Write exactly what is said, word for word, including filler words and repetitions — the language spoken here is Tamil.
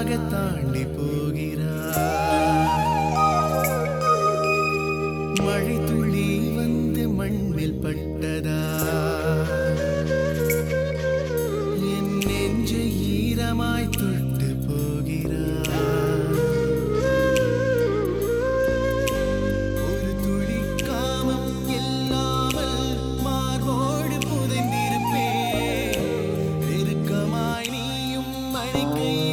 எனக்காக தாண்டி போகிறாய். மழை துளி வந்து மண்ணில் பட்டதா, என் நெஞ்சை ஈரமாய் தொட்டு போகிறாய். ஒரு துளி காமம் இல்லாமல் மார்போடு புதைந்திருப்பேன். நெருக்கமாய் நீயும் அழைக்க